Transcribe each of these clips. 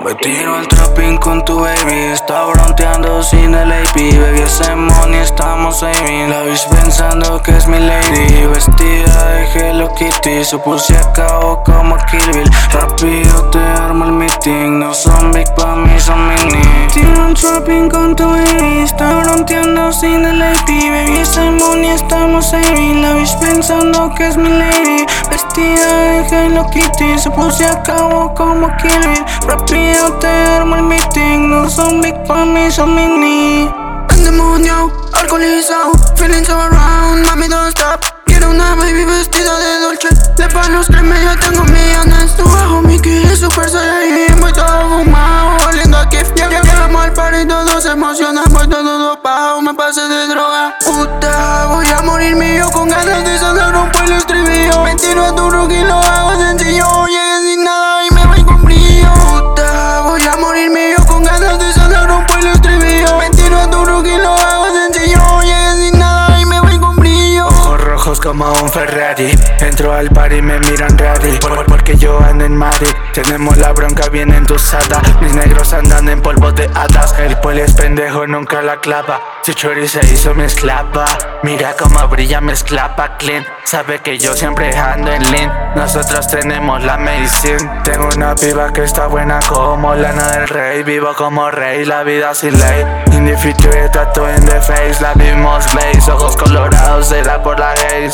Hoy tiro el trapping con tu baby. Está bronteando sin el AP. Baby, ese money estamos saving. La vis pensando que es mi lady. Vestida de Hello Kitty. Su pussy acabó como Kill Bill. Rápido te armo el meeting. No son big pa' mí, son mini. Tiro el trapping con tu baby. Está bronteando sin el AP. Baby, ese money estamos saving. La vis pensando que es mi lady. Vestida de Hello Kitty. Su pussy acabó como Kill Bill. Rápido te armo el meeting. No son big pa' mí, son mini. Endemoniado, alcoholizado, feeling so around, mami don't stop. Quiero una baby vestida de Dolce. Le pa' los 3 yo tengo millones. Tu bajo Mickey es super saiyajin. Voy todo fumado, oliendo a Kif. Llegamos al party, todos se emocionan. Voy todo dopado, me pasé de droga. Puta, voy a morir mío con ganas de sonar un pueblo estribillo. Me tiro a tu rookie, lo hago sencillo. Llegué sin nada y me voy con brillo. Puta, voy a morir mío con ganas de sonar un pueblo estribillo. Me tiro a tu rookie, lo hago sencillo. Llegué sin nada y me voy con brillo. Ojos rojos como un Ferrari. Entro al party y me miran ready. Porque yo ando en Mari. Tenemos la bronca bien entusada. Mis negros andan en polvo de hadas. El poli es pendejo, nunca la clava. Si Chori se hizo me esclapa. Mira cómo brilla, me esclapa clean. Sabe que yo siempre ando en lean. Nosotros tenemos la medicina. Tengo una piba que está buena como Lana del Rey. Vivo como rey, la vida sin ley. In the future, tattoo in the face. La vimos blaze, ojos colorados. Será por la haze.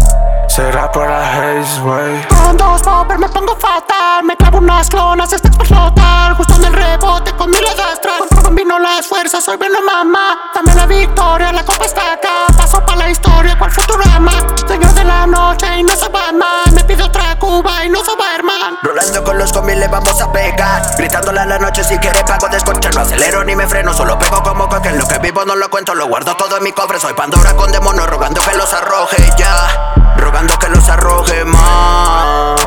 Será por la haze, wey. Con 2 poppers me pongo fatal. Me clavo unas clonas, esta es para explotar. Justo en el rebote con miles de astral. Combino las fuerzas, soy bueno mamá. Dame la victoria, la copa está acá. Paso pa' la historia, cual Futurama. Señor de la noche y no soy Batman. Me pido otra Cuba y no soy Batman. Rolando con los comis le vamos a pegar. Gritándole a la noche si quiere pago desconcho. No acelero ni me freno, solo pego como coque. Lo que vivo no lo cuento, lo guardo todo en mi cofre. Soy Pandora con demonios, rogando que los arroje ya. Rogando que los arroje más.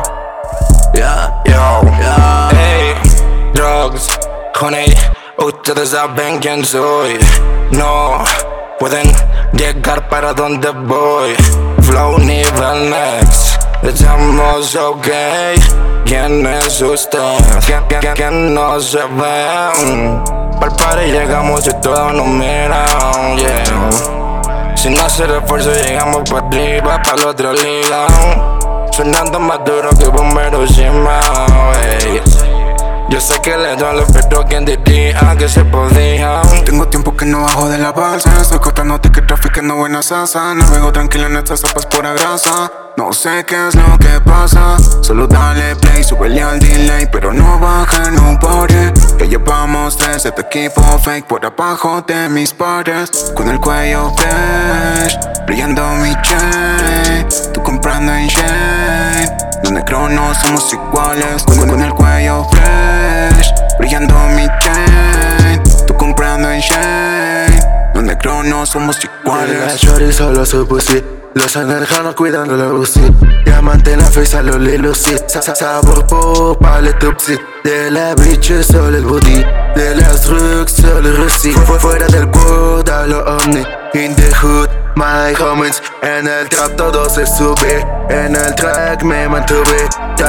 Hey, drugs, honey, ustedes saben quién soy. No pueden llegar para donde voy. Flow nivel next. Estamos ok. ¿Quién es usted? ¿Quién no se ve? Pa'l party llegamos y todos nos miran, yeah. Sin hacer esfuerzo llegamos pa' arriba, pa' la otra liga. Sonando más duro que bombero encima, hey. Yo sé que le duele, pero quien diría que se podía. Tengo tiempo que no bajo de la balsa. Estoy cortando ticket, traficando buena salsa. Navego tranquilo en estas zapas pura grasa. No sé qué es lo que pasa. Solo dale play, súbele al delay. Pero no baje, no pare. Que llevamos 3 de tu equipo fake por abajo de mis pares. Con el cuello fresh, brillando mi chain. Tú comprando en Shane. Los negros no somos iguales. Con el cuello fresh, brillando mi chain. Tú comprando en Shane. Los negros no somos iguales. La shorty solo su pussy. Los americanos cuidando la UCI. Diamante en la face a los Lilusi. Sabor pop, le tupsi. De la bitch solo el booty. De las drugs solo el Rusi. Fuera del world a lo omni. In the hood, my homies. En el trap todo se sube. En el track me mantuve.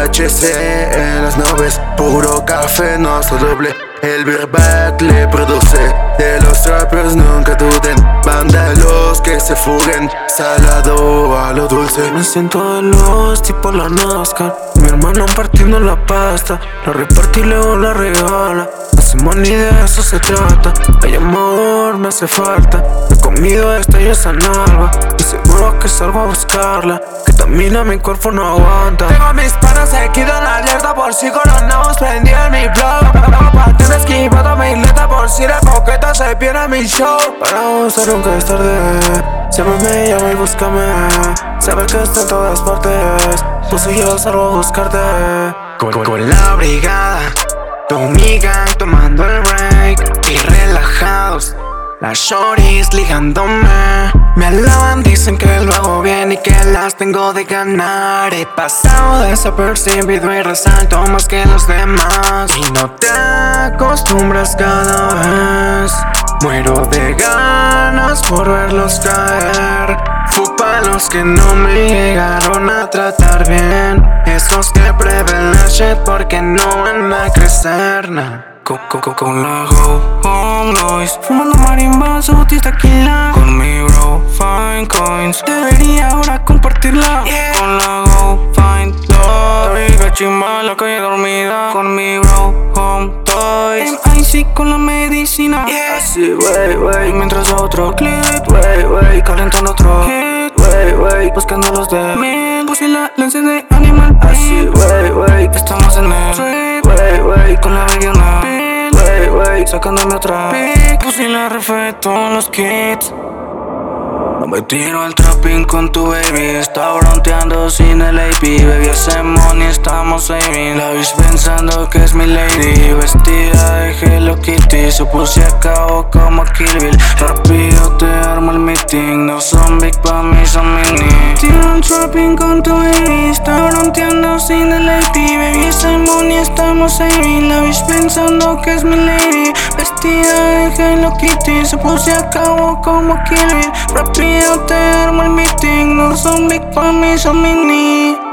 THC en las nubes. Puro café, no se doble. El back le produce. De los trappers nunca duden. Vándalos que se fuguen. Salado a lo dulce. Me siento de los tipo la NASCAR. Mi hermano partiendo la pasta. La repartí y luego la regala. Hacemos ni de eso se trata. Ay amor, me hace falta. He comido esta y esa nalga. Y seguro que salgo a buscarla. Que también a mi cuerpo no aguanta. Tengo a mis panas aquí en la alerta. Por si coronamos prendido en mi blog. Tienes esquivado mi letra. Por si la coqueta se pierde mi show. Para gozar nunca es tarde. Siempre me llama y búscame. Sabe que está en todas partes. Pues y yo salgo a buscarte. Con la brigada, tu amiga tomando el break y relajados. Las shorties ligándome. Me alaban, dicen que lo hago bien y que las tengo de ganar. He pasado desapercibido y resalto más que los demás. Y no te acostumbras cada vez. Muero de ganas por verlos caer. Fuck pa' los que no me llegaron a tratar bien. Esos que prueban la shit porque no van a crecer, nah. Con la go, home noise, fumando marimba, sotis, tequila. Con mi bro, fine coins, debería ahora compartirla. Con la go, fine toys, rica chimba, la calle dormida. Con mi bro, home toys, MIC con la medicina. Así, wey, mientras otro clip, wey, calentando otro hit, wey, buscando los de mil. Puse la lance de animal. Así, wey, estamos en el trip, wey, con la regional. Wey, sacándome otra pic. Puse la refeto en los kits. No me tiro al trapping con tu baby. Está bronteando sin el AP. Baby, hace money, estamos saving. La vis pensando que es mi lady. Vestida de Hello Kitty. Su pussy acabó como Kill Bill. Rápido te armo el meeting. No son big pa' mí, son mini. Tiro al trapping con tu baby. Está bronteando sin el AP. Baby, hace money, estamos saving. La vis pensando que es mi lady. Vestida de Hello Kitty. Su pussy acabó como Kill Bill. Rápido te armo el meeting. No son big pa' mí, son mini.